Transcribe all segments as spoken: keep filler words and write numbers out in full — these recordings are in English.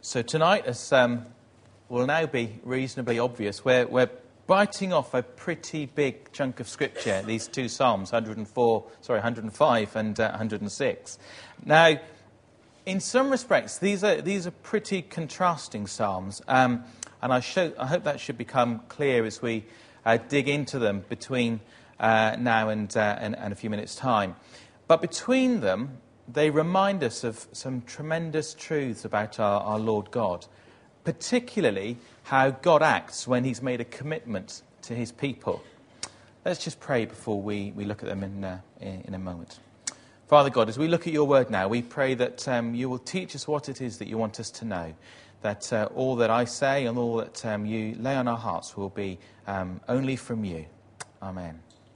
So tonight, as um, will now be reasonably obvious, we're, we're biting off a pretty big chunk of scripture, these two Psalms, one hundred four, sorry, one hundred five and uh, one hundred six. Now, in some respects, these are these are pretty contrasting Psalms, um, and I, show, I hope that should become clear as we uh, dig into them between uh, now and, uh, and, and a few minutes' time. But between them, they remind us of some tremendous truths about our, our Lord God, particularly how God acts when he's made a commitment to his people. Let's just pray before we, we look at them in, uh, in, in a moment. Father God, as we look at your word now, we pray that um, you will teach us what it is that you want us to know, that uh, all that I say and all that um, you lay on our hearts will be um, only from you. Amen.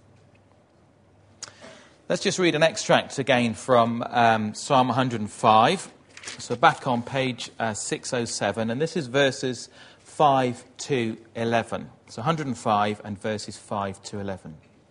Let's just read an extract again from um, Psalm one hundred five. So back on page uh, six oh seven, and this is verses five to eleven. So one hundred five and verses five to eleven.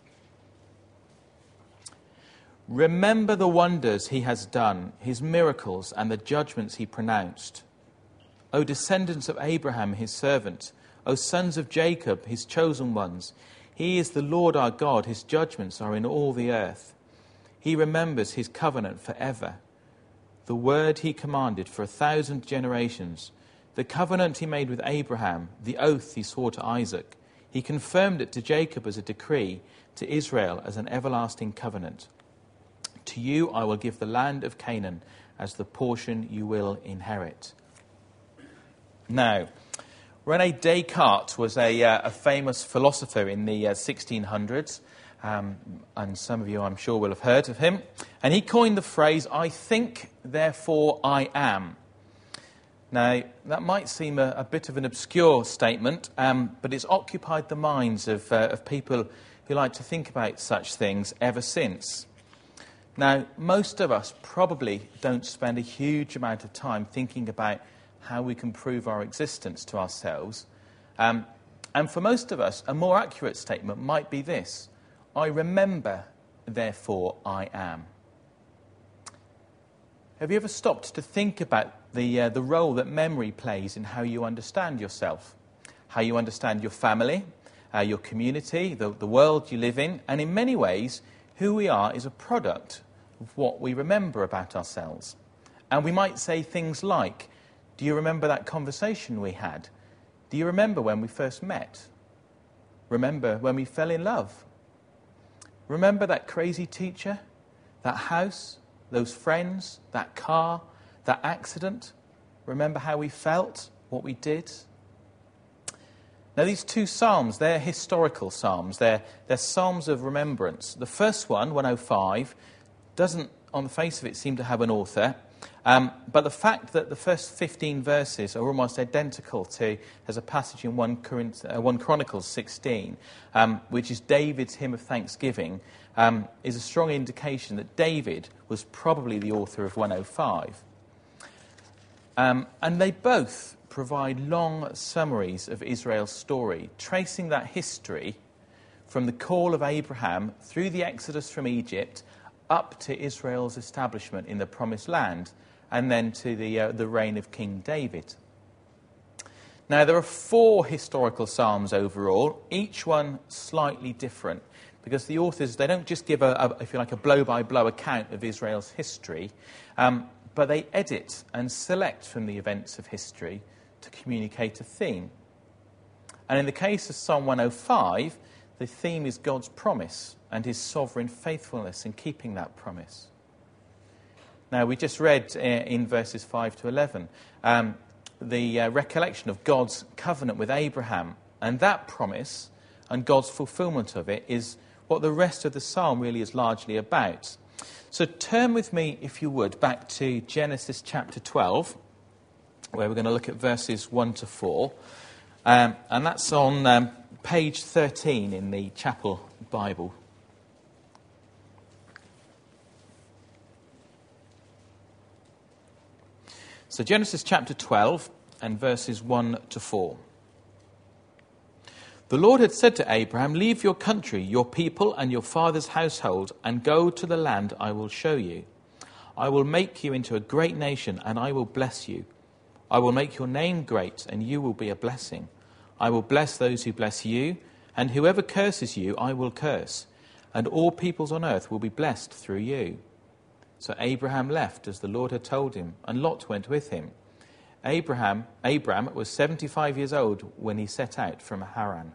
Remember the wonders he has done, his miracles and the judgments he pronounced. O descendants of Abraham, his servant, O sons of Jacob, his chosen ones, he is the Lord our God, his judgments are in all the earth. He remembers his covenant forever, the word he commanded for a thousand generations, the covenant he made with Abraham, the oath he swore to Isaac. He confirmed it to Jacob as a decree, to Israel as an everlasting covenant. To you I will give the land of Canaan as the portion you will inherit. Now, René Descartes was a, uh, a famous philosopher in the uh, sixteen hundreds. Um, and some of you, I'm sure, will have heard of him. And he coined the phrase, I think, therefore I am. Now, that might seem a, a bit of an obscure statement, um, but it's occupied the minds of, uh, of people who like to think about such things ever since. Now, most of us probably don't spend a huge amount of time thinking about how we can prove our existence to ourselves. Um, and for most of us, a more accurate statement might be this: I remember, therefore I am. Have you ever stopped to think about the uh, the role that memory plays in how you understand yourself, how you understand your family, uh, your community, the, the world you live in, and in many ways, who we are is a product of what we remember about ourselves. And we might say things like, do you remember that conversation we had? Do you remember when we first met? Remember when we fell in love? Remember that crazy teacher, that house, those friends, that car, that accident? Remember how we felt, what we did? Now, these two psalms, they're historical psalms. They're, they're psalms of remembrance. The first one, one oh five, doesn't, on the face of it, seem to have an author. Um, but the fact that the first fifteen verses are almost identical to, there's a passage in First Corinthians, uh, First Chronicles sixteen, um, which is David's hymn of thanksgiving, um, is a strong indication that David was probably the author of one oh five. Um, and they both provide long summaries of Israel's story, tracing that history from the call of Abraham through the Exodus from Egypt up to Israel's establishment in the Promised Land, and then to the uh, the reign of King David. Now, there are four historical psalms overall, each one slightly different, because the authors, they don't just give, a, a if you like, a blow-by-blow account of Israel's history, um, but they edit and select from the events of history to communicate a theme. And in the case of Psalm one oh five, the theme is God's promise and his sovereign faithfulness in keeping that promise. Now, we just read uh, in verses five to eleven um, the uh, recollection of God's covenant with Abraham, and that promise and God's fulfillment of it is what the rest of the psalm really is largely about. So turn with me, if you would, back to Genesis chapter twelve, where we're going to look at verses one to four, um, and that's on um, page thirteen in the Chapel Bible. So Genesis chapter twelve and verses one to four. The Lord had said to Abraham, leave your country, your people and your father's household, and go to the land I will show you. I will make you into a great nation, and I will bless you. I will make your name great, and you will be a blessing. I will bless those who bless you, and whoever curses you I will curse, and all peoples on earth will be blessed through you. So Abraham left as the Lord had told him, and Lot went with him. Abraham, Abram was seventy-five years old when he set out from Haran.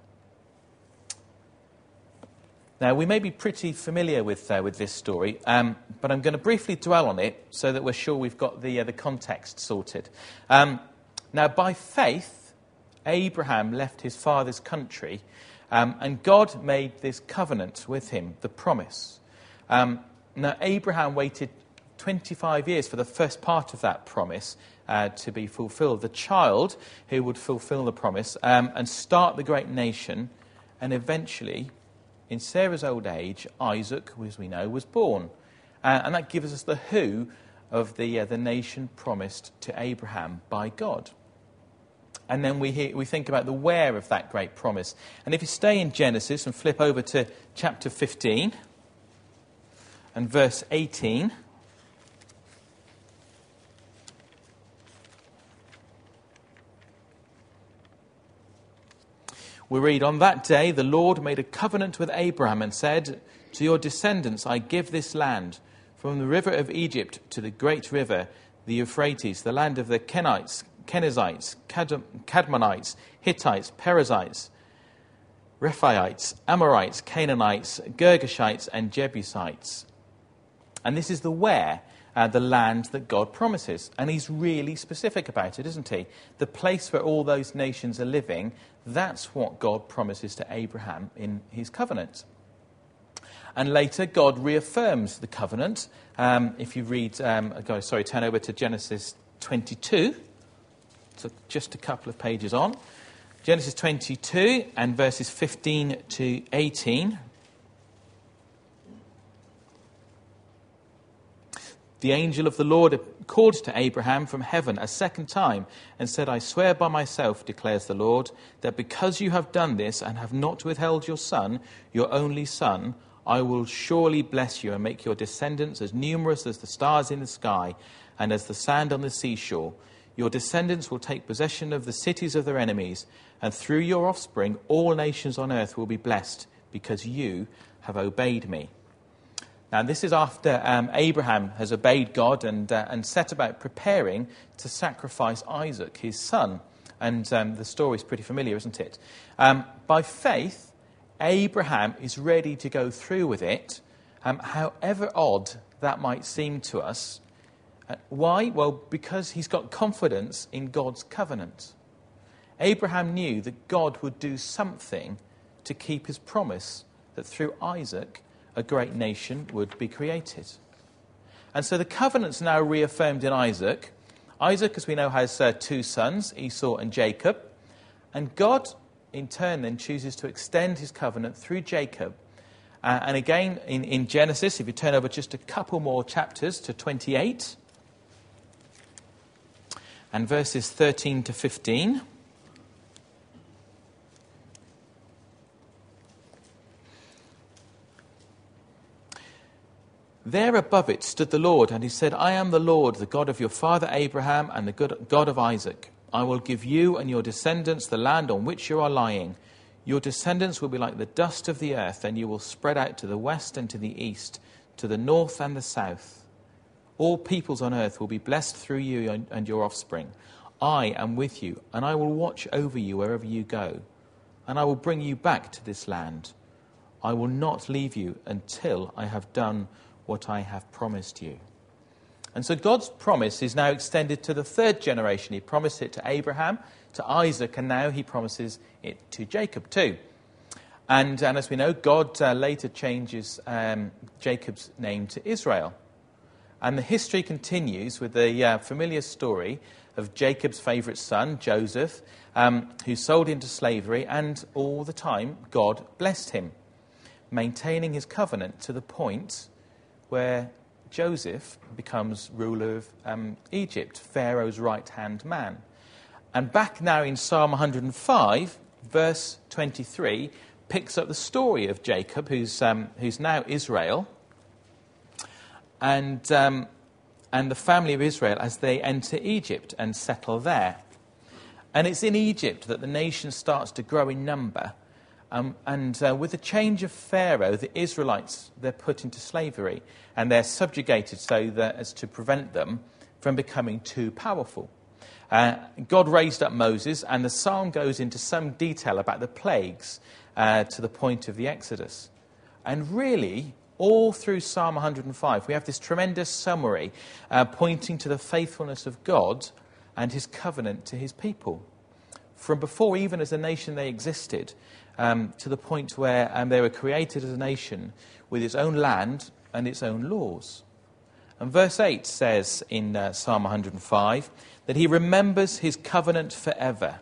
Now, we may be pretty familiar with uh, with this story, um, but I'm going to briefly dwell on it so that we're sure we've got the uh, the context sorted. Um, now, by faith, Abraham left his father's country, um, and God made this covenant with him, the promise. Um, now, Abraham waited twenty-five years for the first part of that promise uh, to be fulfilled. The child who would fulfill the promise um, and start the great nation, and eventually, in Sarah's old age, Isaac, as we know, was born. Uh, and that gives us the who of the uh, the nation promised to Abraham by God. And then we hear, we think about the where of that great promise. And if you stay in Genesis and flip over to chapter fifteen and verse eighteen... we read, "On that day the Lord made a covenant with Abraham and said, 'To your descendants I give this land, from the river of Egypt to the great river, the Euphrates, the land of the Kenites, Kenizzites, Cad- Cadmonites, Hittites, Perizzites, Rephaites, Amorites, Canaanites, Girgashites, and Jebusites.'" And this is the where, uh, the land that God promises. And he's really specific about it, isn't he? The place where all those nations are living, that's what God promises to Abraham in his covenant. And later, God reaffirms the covenant. Um, if you read, um, go, sorry, turn over to Genesis twenty-two. So just a couple of pages on. Genesis twenty-two and verses fifteen to eighteen. "The angel of the Lord called to Abraham from heaven a second time and said, 'I swear by myself, declares the Lord, that because you have done this and have not withheld your son, your only son, I will surely bless you and make your descendants as numerous as the stars in the sky and as the sand on the seashore. Your descendants will take possession of the cities of their enemies, and through your offspring all nations on earth will be blessed, because you have obeyed me.'" Now, this is after um, Abraham has obeyed God and uh, and set about preparing to sacrifice Isaac, his son. And um, the story is pretty familiar, isn't it? Um, by faith, Abraham is ready to go through with it, um, however odd that might seem to us. Uh, why? Well, because he's got confidence in God's covenant. Abraham knew that God would do something to keep his promise that through Isaac a great nation would be created. And so the covenant's now reaffirmed in Isaac. Isaac, as we know, has uh, two sons, Esau and Jacob. And God, in turn, then chooses to extend his covenant through Jacob. Uh, and again, in, in Genesis, if you turn over just a couple more chapters to twenty-eight, and verses thirteen to fifteen... "There above it stood the Lord, and he said, 'I am the Lord, the God of your father Abraham and the God of Isaac. I will give you and your descendants the land on which you are lying. Your descendants will be like the dust of the earth, and you will spread out to the west and to the east, to the north and the south. All peoples on earth will be blessed through you and your offspring. I am with you, and I will watch over you wherever you go, and I will bring you back to this land. I will not leave you until I have done what I have promised you.'" And so God's promise is now extended to the third generation. He promised it to Abraham, to Isaac, and now he promises it to Jacob too. And, and as we know, God uh, later changes um, Jacob's name to Israel. And the history continues with the uh, familiar story of Jacob's favourite son, Joseph, um, who sold into slavery, and all the time God blessed him, maintaining his covenant to the point where Joseph becomes ruler of um, Egypt, Pharaoh's right-hand man. And back now in Psalm one hundred five, verse twenty-three, picks up the story of Jacob, who's um, who's now Israel. And um, and the family of Israel as they enter Egypt and settle there. And it's in Egypt that the nation starts to grow in number. Um, and uh, with the change of Pharaoh, the Israelites, they're put into slavery. And they're subjugated so that as to prevent them from becoming too powerful. Uh, God raised up Moses, and the psalm goes into some detail about the plagues uh, to the point of the Exodus. And really, all through Psalm one hundred five, we have this tremendous summary uh, pointing to the faithfulness of God and his covenant to his people. From before, even as a nation they existed, um, to the point where um, they were created as a nation with its own land and its own laws. And verse eight says in uh, Psalm one hundred five that he remembers his covenant forever.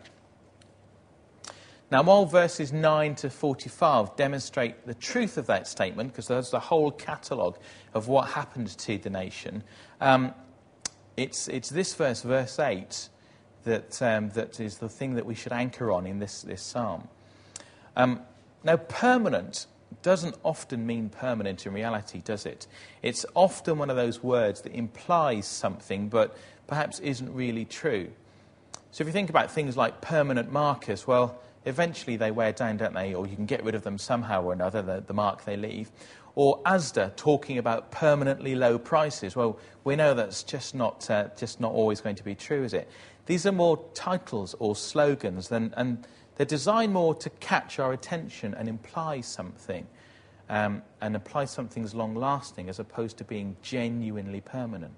Now, while verses nine to forty-five demonstrate the truth of that statement, because there's the whole catalogue of what happened to the nation, um, it's, it's this verse, verse eight, that, um, that is the thing that we should anchor on in this, this psalm. Um, now, permanent doesn't often mean permanent in reality, does it? It's often one of those words that implies something, but perhaps isn't really true. So if you think about things like permanent markers, well, eventually they wear down, don't they? Or you can get rid of them somehow or another, the, the mark they leave. Or Asda talking about permanently low prices. Well, we know that's just not uh, just not always going to be true, is it? These are more titles or slogans, than, and they're designed more to catch our attention and imply something, um, and imply something's long-lasting as opposed to being genuinely permanent.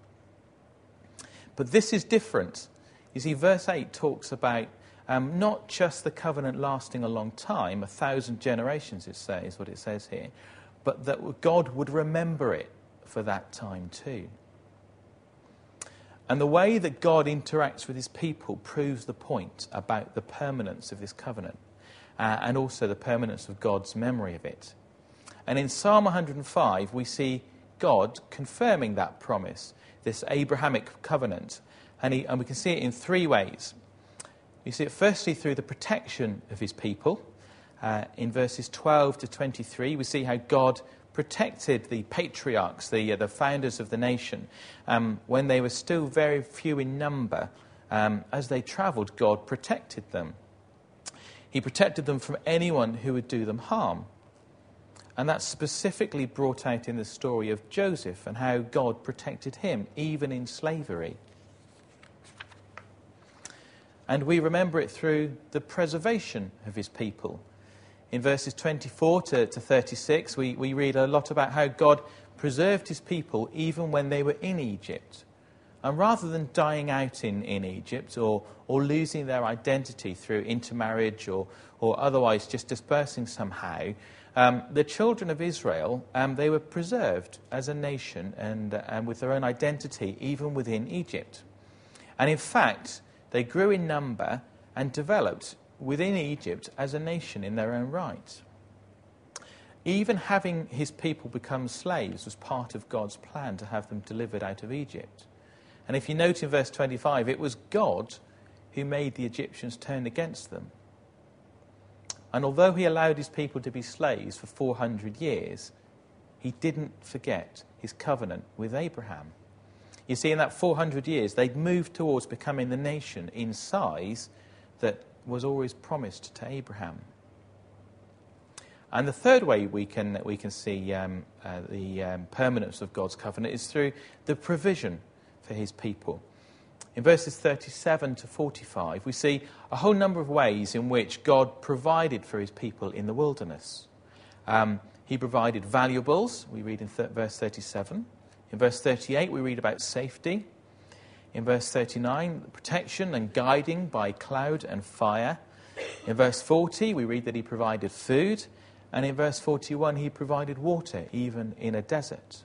But this is different. You see, verse eight talks about um, not just the covenant lasting a long time, a thousand generations, it says, what it says here, but that God would remember it for that time too. And the way that God interacts with his people proves the point about the permanence of this covenant, uh, and also the permanence of God's memory of it. And in Psalm one hundred five, we see God confirming that promise, this Abrahamic covenant. And, he, and we can see it in three ways. We see it firstly through the protection of his people. Uh, in verses twelve to twenty-three, we see how God protected the patriarchs, the, uh, the founders of the nation, um, when they were still very few in number. Um, as they travelled, God protected them. He protected them from anyone who would do them harm. And that's specifically brought out in the story of Joseph and how God protected him, even in slavery. And we remember it through the preservation of his people. In verses twenty-four to, to thirty-six, we, we read a lot about how God preserved his people even when they were in Egypt. And rather than dying out in, in Egypt or, or losing their identity through intermarriage or, or otherwise just dispersing somehow, um, the children of Israel, um, they were preserved as a nation and, uh, and with their own identity even within Egypt. And in fact, they grew in number and developed within Egypt as a nation in their own right. Even having his people become slaves was part of God's plan to have them delivered out of Egypt. And if you note in verse twenty-five, it was God who made the Egyptians turn against them. And although he allowed his people to be slaves for four hundred years, he didn't forget his covenant with Abraham. You see, in that four hundred years, they'd moved towards becoming the nation in size that was always promised to Abraham. And the third way we can we can see um, uh, the um, permanence of God's covenant is through the provision for his people. In verses thirty-seven to forty-five, we see a whole number of ways in which God provided for his people in the wilderness. Um, he provided valuables, we read in th- verse thirty-seven. In verse thirty-eight, we read about safety. In verse thirty-nine, protection and guiding by cloud and fire. In verse forty, we read that he provided food. And in verse forty-one, he provided water, even in a desert.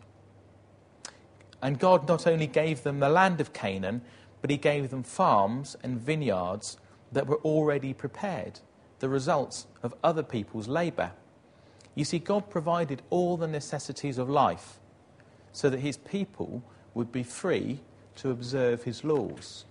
And God not only gave them the land of Canaan, but he gave them farms and vineyards that were already prepared, the results of other people's labour. You see, God provided all the necessities of life so that his people would be free to observe his laws.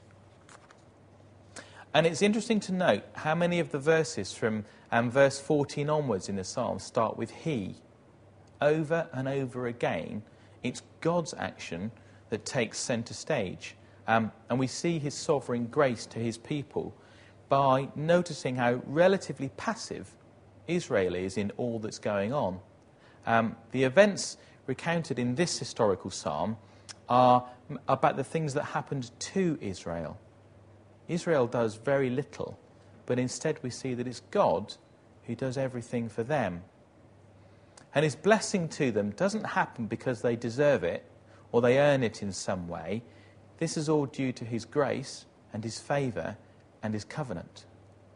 And it's interesting to note how many of the verses from um, verse fourteen onwards in the Psalm start with he. Over and over again, it's God's action that takes centre stage. Um, and we see his sovereign grace to his people by noticing how relatively passive Israel is in all that's going on. Um, the events recounted in this historical psalm are about the things that happened to Israel. Israel does very little, but instead we see that it's God who does everything for them. And his blessing to them doesn't happen because they deserve it or they earn it in some way. This is all due to his grace and his favour and his covenant.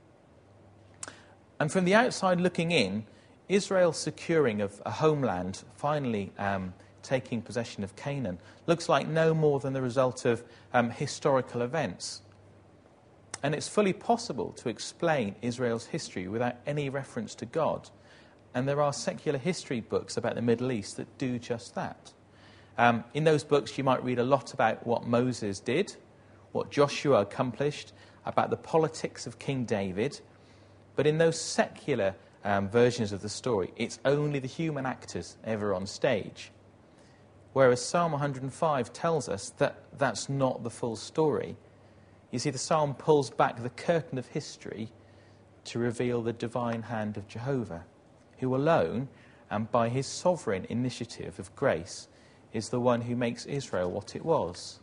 And from the outside looking in, Israel's securing of a homeland, finally um, taking possession of Canaan, looks like no more than the result of um, historical events. And it's fully possible to explain Israel's history without any reference to God. And there are secular history books about the Middle East that do just that. Um, in those books you might read a lot about what Moses did, what Joshua accomplished, about the politics of King David. But in those secular um, versions of the story, it's only the human actors ever on stage. Whereas Psalm one hundred five tells us that that's not the full story. You see, the psalm pulls back the curtain of history to reveal the divine hand of Jehovah, who alone, and by his sovereign initiative of grace, is the one who makes Israel what it was.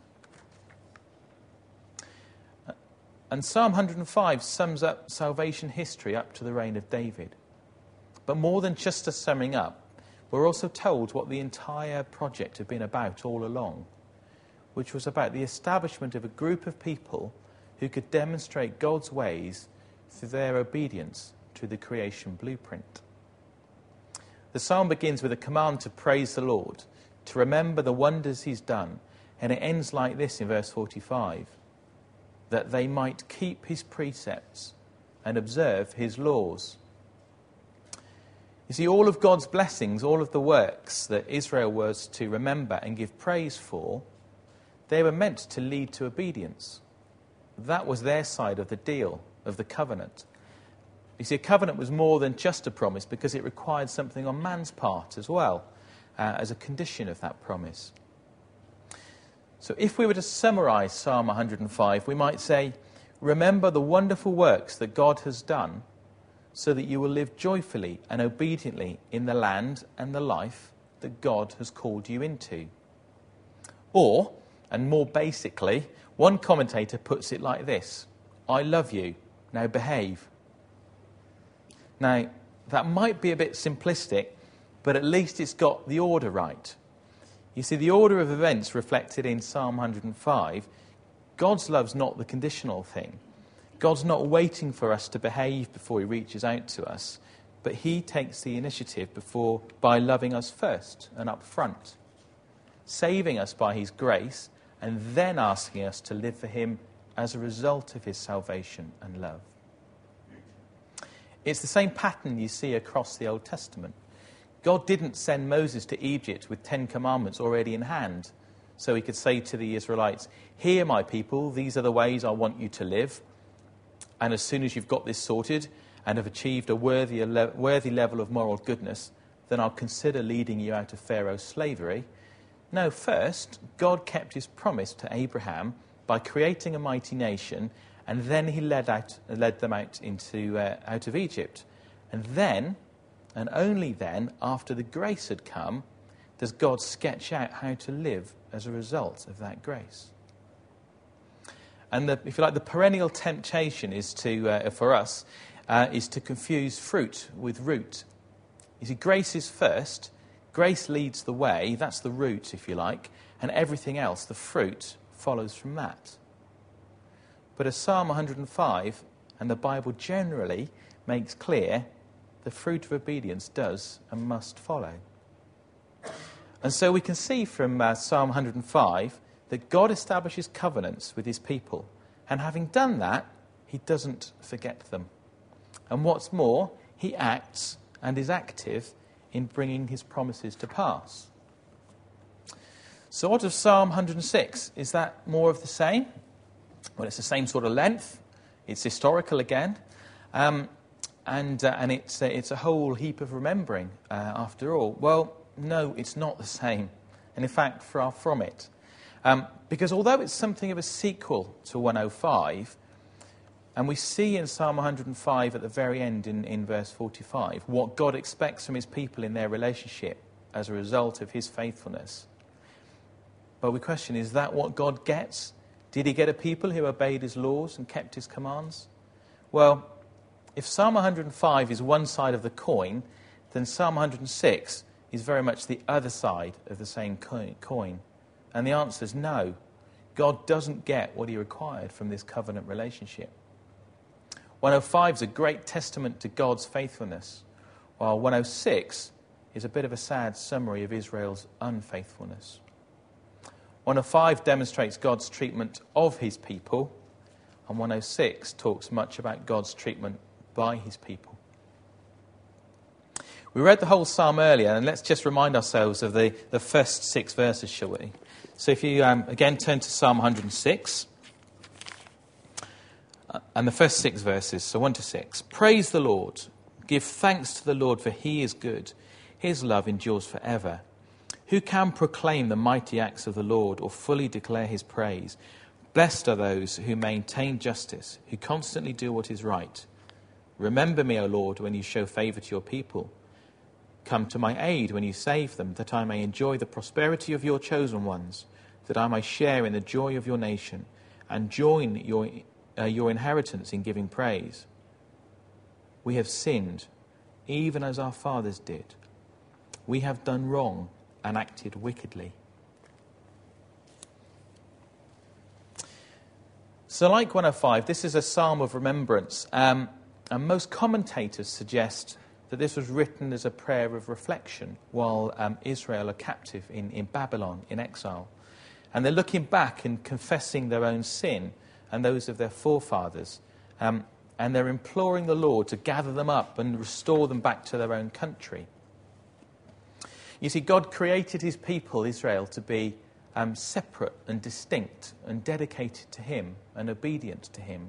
And Psalm one hundred five sums up salvation history up to the reign of David. But more than just a summing up, we're also told what the entire project had been about all along, which was about the establishment of a group of people who could demonstrate God's ways through their obedience to the creation blueprint. The psalm begins with a command to praise the Lord, to remember the wonders he's done, and it ends like this in verse forty-five, that they might keep his precepts and observe his laws. You see, all of God's blessings, all of the works that Israel was to remember and give praise for, they were meant to lead to obedience. That was their side of the deal, of the covenant. You see, a covenant was more than just a promise because it required something on man's part as well, uh, as a condition of that promise. So if we were to summarise Psalm one hundred five, we might say, remember the wonderful works that God has done so that you will live joyfully and obediently in the land and the life that God has called you into. Or, and more basically, one commentator puts it like this: I love you, now behave. Now, that might be a bit simplistic, but at least it's got the order right. You see, the order of events reflected in Psalm one hundred five, God's love's not the conditional thing. God's not waiting for us to behave before he reaches out to us, but he takes the initiative before by loving us first and up front, saving us by his grace, and then asking us to live for him as a result of his salvation and love. It's the same pattern you see across the Old Testament. God didn't send Moses to Egypt with Ten Commandments already in hand, so he could say to the Israelites, here, my people, these are the ways I want you to live. And as soon as you've got this sorted and have achieved a worthy, a worthy level of moral goodness, then I'll consider leading you out of Pharaoh's slavery. No, first, God kept his promise to Abraham by creating a mighty nation, and then he led out, led them out into uh, out of Egypt. And then, and only then, after the grace had come, does God sketch out how to live as a result of that grace. And the, if you like, the perennial temptation is to, uh, for us, uh, is to confuse fruit with root. You see, grace is first. Grace leads the way. That's the root, if you like. And everything else, the fruit, follows from that. But as Psalm one hundred five and the Bible generally makes clear, the fruit of obedience does and must follow. And so we can see from uh, Psalm one hundred five that God establishes covenants with his people. And having done that, he doesn't forget them. And what's more, he acts and is active in bringing his promises to pass. So what of Psalm one hundred six? Is that more of the same? Well, it's the same sort of length. It's historical again. Um, and uh, and it's, uh, it's a whole heap of remembering, uh, after all. Well, no, it's not the same. And in fact, far from it. Um, because although it's something of a sequel to one oh five, and we see in Psalm one hundred five at the very end in, in verse forty-five what God expects from his people in their relationship as a result of his faithfulness. But we question, is that what God gets? Did he get a people who obeyed his laws and kept his commands? Well, if Psalm one hundred five is one side of the coin, then Psalm one hundred six is very much the other side of the same coin. And the answer is no. God doesn't get what he required from this covenant relationship. one oh five is a great testament to God's faithfulness, while one oh six is a bit of a sad summary of Israel's unfaithfulness. one oh five demonstrates God's treatment of his people, and one oh six talks much about God's treatment by his people. We read the whole psalm earlier, and let's just remind ourselves of the, the first six verses, shall we? So if you um, again turn to Psalm one hundred six, uh, and the first six verses, so one to six. Praise the Lord. Give thanks to the Lord, for he is good. His love endures forever. Who can proclaim the mighty acts of the Lord or fully declare his praise? Blessed are those who maintain justice, who constantly do what is right. Remember me, O Lord, when you show favour to your people. Come to my aid when you save them, that I may enjoy the prosperity of your chosen ones, that I may share in the joy of your nation, and join your, uh, your inheritance in giving praise. We have sinned, even as our fathers did. We have done wrong and acted wickedly. So like one oh five, this is a psalm of remembrance, um, and most commentators suggest that this was written as a prayer of reflection while um, Israel are captive in, in Babylon, in exile. And they're looking back and confessing their own sin and those of their forefathers. Um, and they're imploring the Lord to gather them up and restore them back to their own country. You see, God created his people, Israel, to be um, separate and distinct and dedicated to him and obedient to him.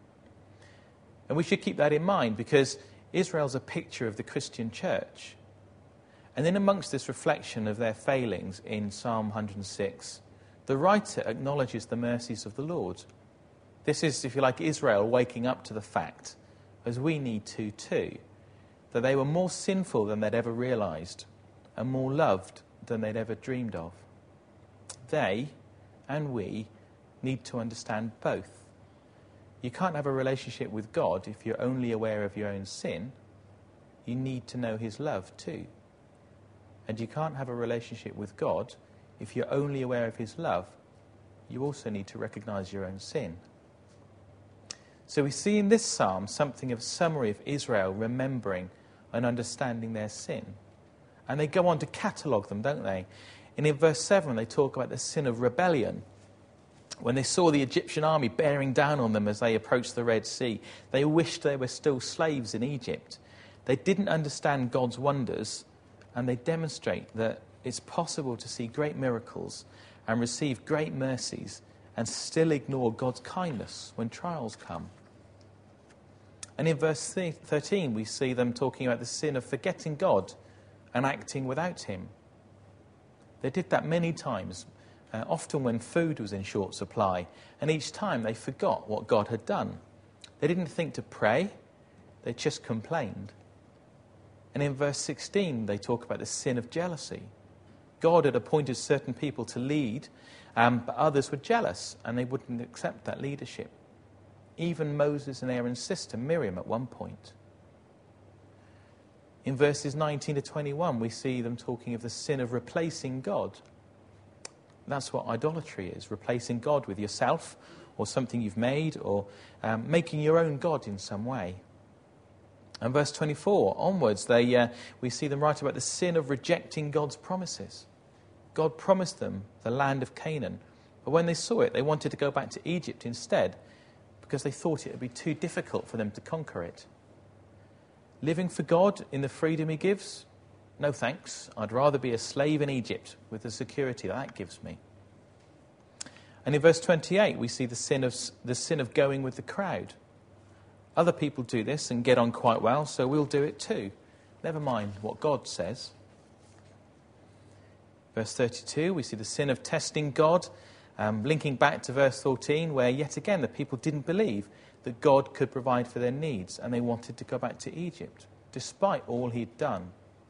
And we should keep that in mind, because Israel's a picture of the Christian church. And then amongst this reflection of their failings in Psalm one hundred six, the writer acknowledges the mercies of the Lord. This is, if you like, Israel waking up to the fact, as we need to too, that they were more sinful than they'd ever realised and more loved than they'd ever dreamed of. They and we need to understand both. You can't have a relationship with God if you're only aware of your own sin. You need to know his love too. And you can't have a relationship with God if you're only aware of his love. You also need to recognise your own sin. So we see in this psalm something of a summary of Israel remembering and understanding their sin. And they go on to catalogue them, don't they? And in verse seven they talk about the sin of rebellion. When they saw the Egyptian army bearing down on them as they approached the Red Sea, they wished they were still slaves in Egypt. They didn't understand God's wonders, and they demonstrate that it's possible to see great miracles and receive great mercies and still ignore God's kindness when trials come. And in verse thirteen, we see them talking about the sin of forgetting God and acting without him. They did that many times. Uh, often when food was in short supply, and each time they forgot what God had done. They didn't think to pray, they just complained. And in verse sixteen they talk about the sin of jealousy. God had appointed certain people to lead, um, but others were jealous and they wouldn't accept that leadership. Even Moses and Aaron's sister Miriam at one point. In verses nineteen to twenty-one we see them talking of the sin of replacing God. That's what idolatry is, replacing God with yourself or something you've made, or um, making your own God in some way. And verse twenty-four onwards, they uh, we see them write about the sin of rejecting God's promises. God promised them the land of Canaan, but when they saw it, they wanted to go back to Egypt instead, because they thought it would be too difficult for them to conquer it. Living for God in the freedom he gives? No thanks. I'd rather be a slave in Egypt with the security that that gives me. And in verse twenty-eight, we see the sin of the sin of going with the crowd. Other people do this and get on quite well, so we'll do it too. Never mind what God says. Verse thirty-two, we see the sin of testing God Um, linking back to verse fourteen, where yet again the people didn't believe that God could provide for their needs, and they wanted to go back to Egypt, despite all he'd done.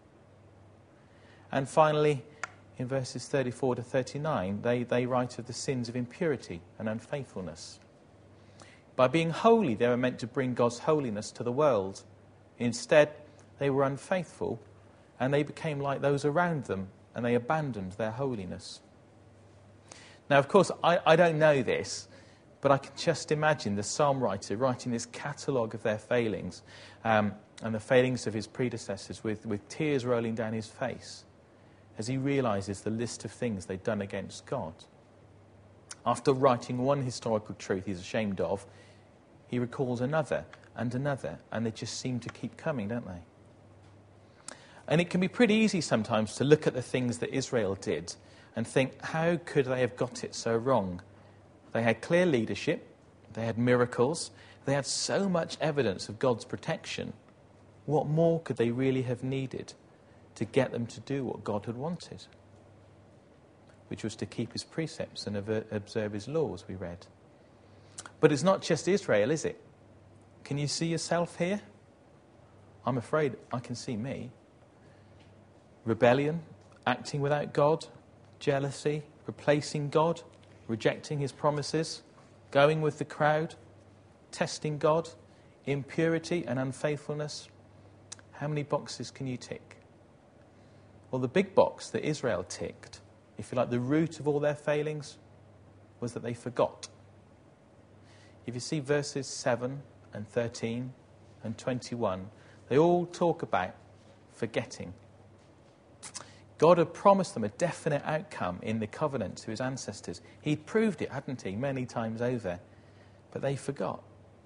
And finally, in verses thirty-four to thirty-nine, they, they write of the sins of impurity and unfaithfulness. By being holy, they were meant to bring God's holiness to the world. Instead, they were unfaithful, and they became like those around them, and they abandoned their holiness. Now, of course, I, I don't know this, but I can just imagine the psalm writer writing this catalogue of their failings um, and the failings of his predecessors with, with tears rolling down his face as he realises the list of things they'd done against God. After writing one historical truth he's ashamed of, he recalls another and another, and they just seem to keep coming, don't they? And it can be pretty easy sometimes to look at the things that Israel did and think, how could they have got it so wrong? They had clear leadership, they had miracles, they had so much evidence of God's protection. What more could they really have needed to get them to do what God had wanted? Which was to keep his precepts and observe his laws, we read. But it's not just Israel, is it? Can you see yourself here? I'm afraid I can see me. Rebellion, acting without God, jealousy, replacing God, rejecting his promises, going with the crowd, testing God, impurity and unfaithfulness. How many boxes can you tick? Well, the big box that Israel ticked, if you like, the root of all their failings, was that they forgot. If you see verses seven and thirteen and twenty-one, they all talk about forgetting. God had promised them a definite outcome in the covenant to his ancestors. He'd proved it, hadn't he, many times over. But they forgot.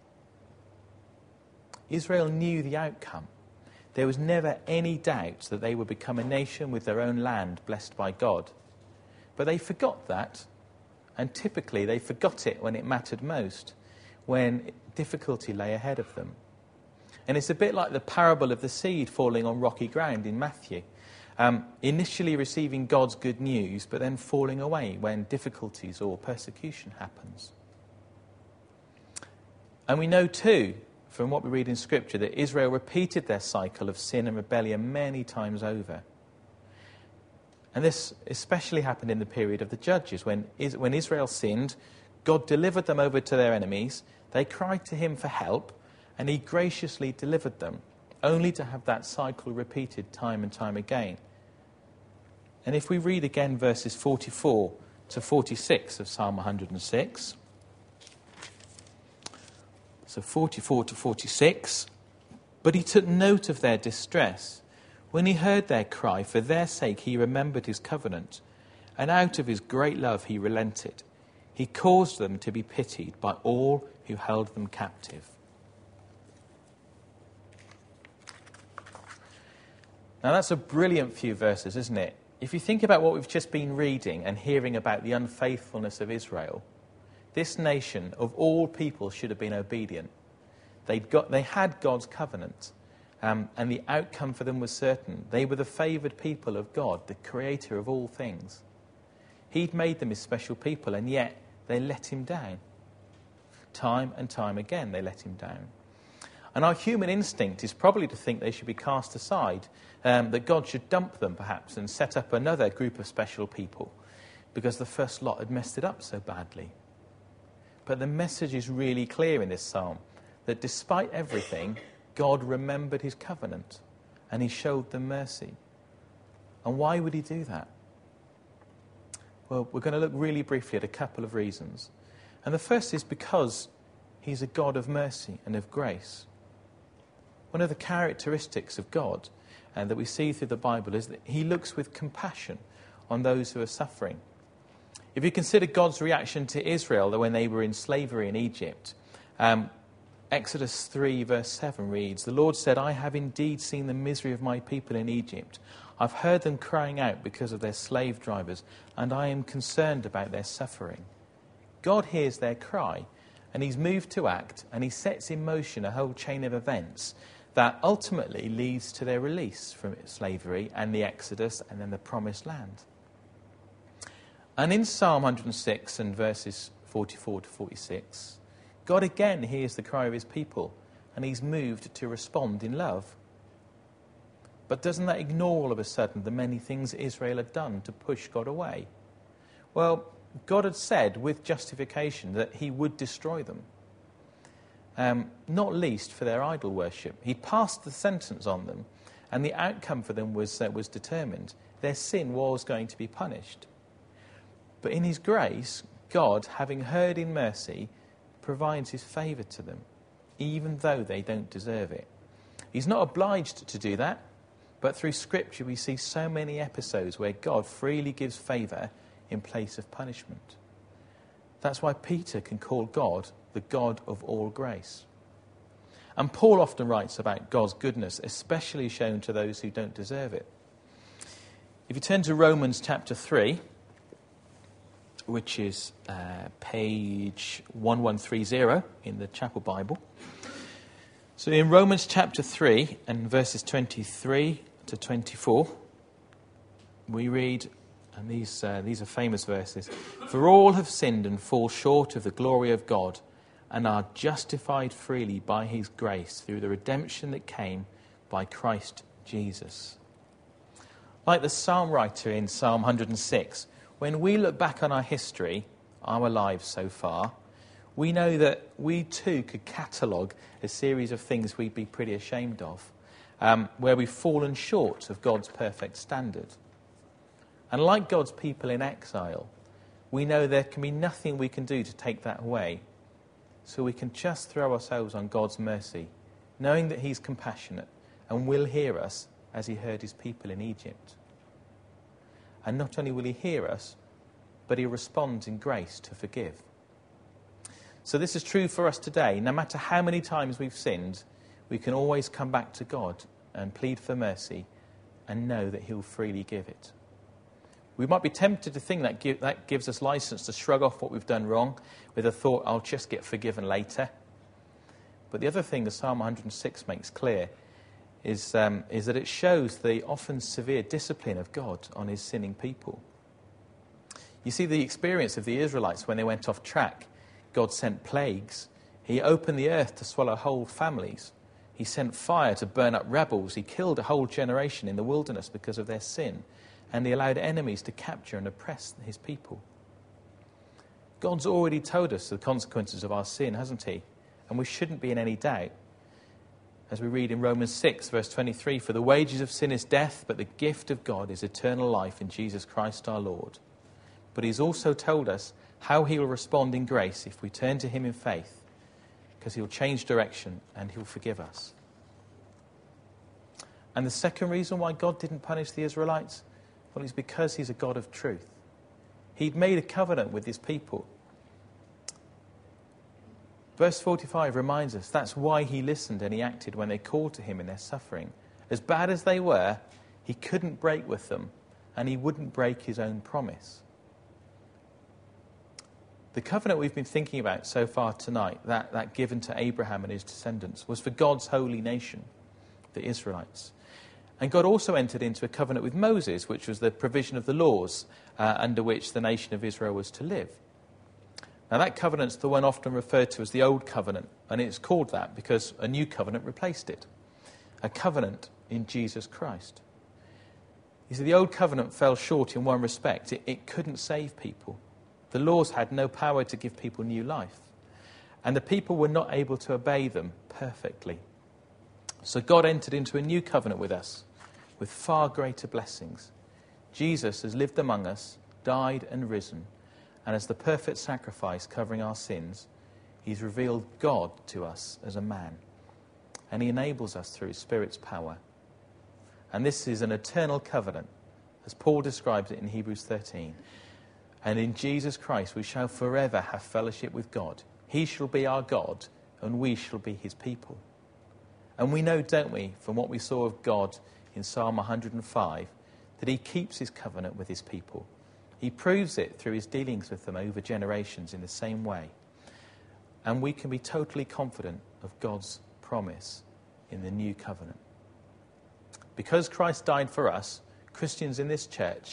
Israel knew the outcome. There was never any doubt that they would become a nation with their own land blessed by God. But they forgot that, and typically they forgot it when it mattered most, when difficulty lay ahead of them. And it's a bit like the parable of the seed falling on rocky ground in Matthew. Um, initially receiving God's good news, but then falling away when difficulties or persecution happens. And we know too, from what we read in Scripture, that Israel repeated their cycle of sin and rebellion many times over. And this especially happened in the period of the Judges. When, when Israel sinned, God delivered them over to their enemies. They cried to him for help, and he graciously delivered them, only to have that cycle repeated time and time again. And if we read again verses forty-four to forty-six of Psalm one hundred six, so forty-four to forty-six, but he took note of their distress. When he heard their cry, for their sake he remembered his covenant, and out of his great love he relented. He caused them to be pitied by all who held them captive. Now that's a brilliant few verses, isn't it? If you think about what we've just been reading and hearing about the unfaithfulness of Israel, this nation of all people should have been obedient. They'd got, they had God's covenant, um, and the outcome for them was certain. They were the favoured people of God, the creator of all things. He'd made them his special people, and yet they let him down. Time and time again they let him down. And our human instinct is probably to think they should be cast aside, um, that God should dump them perhaps and set up another group of special people because the first lot had messed it up so badly. But the message is really clear in this psalm, that despite everything, God remembered his covenant and he showed them mercy. And why would he do that? Well, we're going to look really briefly at a couple of reasons. And the first is because he's a God of mercy and of grace. One of the characteristics of God and that we see through the Bible is that he looks with compassion on those who are suffering. If you consider God's reaction to Israel when they were in slavery in Egypt, um, Exodus three verse seven reads, "The Lord said, I have indeed seen the misery of my people in Egypt. I've heard them crying out because of their slave drivers, and I am concerned about their suffering." God hears their cry, and he's moved to act, and he sets in motion a whole chain of events that ultimately leads to their release from slavery and the Exodus and then the Promised Land. And in Psalm one hundred six and verses forty-four to forty-six, God again hears the cry of his people, and he's moved to respond in love. But doesn't that ignore all of a sudden the many things Israel had done to push God away? Well, God had said with justification that he would destroy them, um, not least for their idol worship. He passed the sentence on them, and the outcome for them was, uh, was determined. Their sin was going to be punished. But in his grace, God, having heard in mercy, provides his favour to them, even though they don't deserve it. He's not obliged to do that, but through Scripture we see so many episodes where God freely gives favour in place of punishment. That's why Peter can call God the God of all grace. And Paul often writes about God's goodness, especially shown to those who don't deserve it. If you turn to Romans chapter three, which is uh, page eleven thirty in the Chapel Bible. So in Romans chapter three and verses twenty-three to twenty-four, we read, and these, uh, these are famous verses, "For all have sinned and fall short of the glory of God, and are justified freely by his grace through the redemption that came by Christ Jesus." Like the psalm writer in Psalm one hundred six, when we look back on our history, our lives so far, we know that we too could catalogue a series of things we'd be pretty ashamed of, um, where we've fallen short of God's perfect standard. And like God's people in exile, we know there can be nothing we can do to take that away. So we can just throw ourselves on God's mercy, knowing that he's compassionate and will hear us as he heard his people in Egypt. And not only will he hear us, but he responds in grace to forgive. So this is true for us today. No matter how many times we've sinned, we can always come back to God and plead for mercy and know that he'll freely give it. We might be tempted to think that give, that gives us license to shrug off what we've done wrong with a thought, I'll just get forgiven later. But the other thing that Psalm one hundred six makes clear is, um, is that it shows the often severe discipline of God on his sinning people. You see, the experience of the Israelites when they went off track, God sent plagues. He opened the earth to swallow whole families. He sent fire to burn up rebels. He killed a whole generation in the wilderness because of their sin. And he allowed enemies to capture and oppress his people. God's already told us the consequences of our sin, hasn't he? And we shouldn't be in any doubt. As we read in Romans six, verse twenty-three, "For the wages of sin is death, but the gift of God is eternal life in Jesus Christ our Lord." But he's also told us how he will respond in grace if we turn to him in faith, because he'll change direction and he'll forgive us. And the second reason why God didn't punish the Israelites, well, it's because he's a God of truth. He'd made a covenant with his people. Verse forty-five reminds us that's why he listened and he acted when they called to him in their suffering. As bad as they were, he couldn't break with them, and he wouldn't break his own promise. The covenant we've been thinking about so far tonight, that, that given to Abraham and his descendants, was for God's holy nation, the Israelites. And God also entered into a covenant with Moses, which was the provision of the laws uh, under which the nation of Israel was to live. Now that covenant's the one often referred to as the Old Covenant, and it's called that because a new covenant replaced it. A covenant in Jesus Christ. You see, the Old Covenant fell short in one respect. It, it couldn't save people. The laws had no power to give people new life. And the people were not able to obey them perfectly. So God entered into a new covenant with us, with far greater blessings. Jesus has lived among us, died and risen, and as the perfect sacrifice covering our sins, he's revealed God to us as a man. And he enables us through his Spirit's power. And this is an eternal covenant, as Paul describes it in Hebrews thirteen. And in Jesus Christ we shall forever have fellowship with God. He shall be our God, and we shall be his people. And we know, don't we, from what we saw of God in Psalm one hundred five, that he keeps his covenant with his people. He proves it through his dealings with them over generations in the same way. And we can be totally confident of God's promise in the new covenant. Because Christ died for us, Christians in this church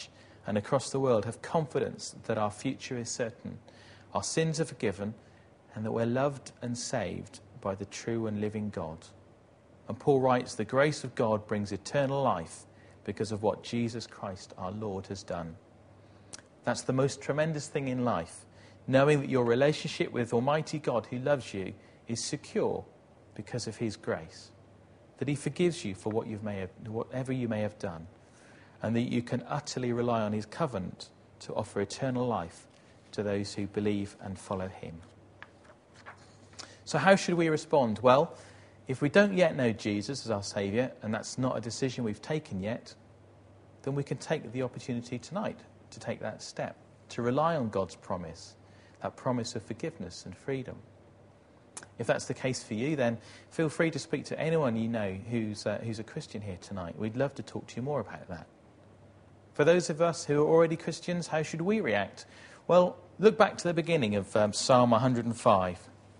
and across the world have confidence that our future is certain, our sins are forgiven, and that we're loved and saved by the true and living God. And Paul writes, the grace of God brings eternal life because of what Jesus Christ our Lord has done. That's the most tremendous thing in life, knowing that your relationship with Almighty God who loves you is secure because of his grace, that he forgives you for what you may have, whatever you may have done, and that you can utterly rely on his covenant to offer eternal life to those who believe and follow him. So how should we respond? Well, if we don't yet know Jesus as our Saviour, and that's not a decision we've taken yet, then we can take the opportunity tonight to take that step, to rely on God's promise, that promise of forgiveness and freedom. If that's the case for you, then feel free to speak to anyone you know who's, uh, who's a Christian here tonight. We'd love to talk to you more about that. For those of us who are already Christians, how should we react? Well, look back to the beginning of um, Psalm one hundred and five.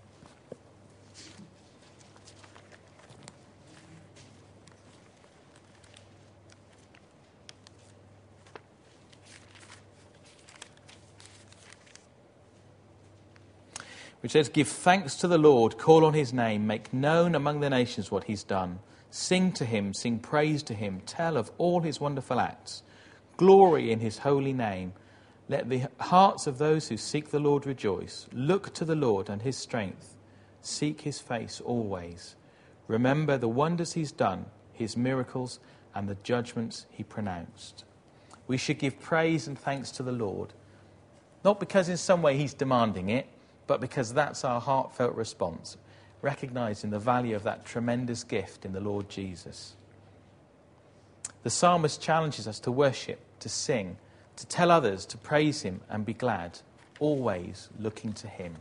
Which says, give thanks to the Lord, call on his name, make known among the nations what he's done. Sing to him, sing praise to him, tell of all his wonderful acts. Glory in his holy name. Let the hearts of those who seek the Lord rejoice. Look to the Lord and his strength. Seek his face always. Remember the wonders he's done, his miracles, and the judgments he pronounced. We should give praise and thanks to the Lord, not because in some way he's demanding it, but because that's our heartfelt response, recognising the value of that tremendous gift in the Lord Jesus. The psalmist challenges us to worship, to sing, to tell others, to praise him and be glad, always looking to him.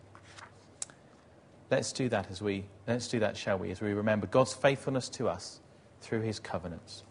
Let's do that as we let's do that, shall we, as we remember God's faithfulness to us through his covenants.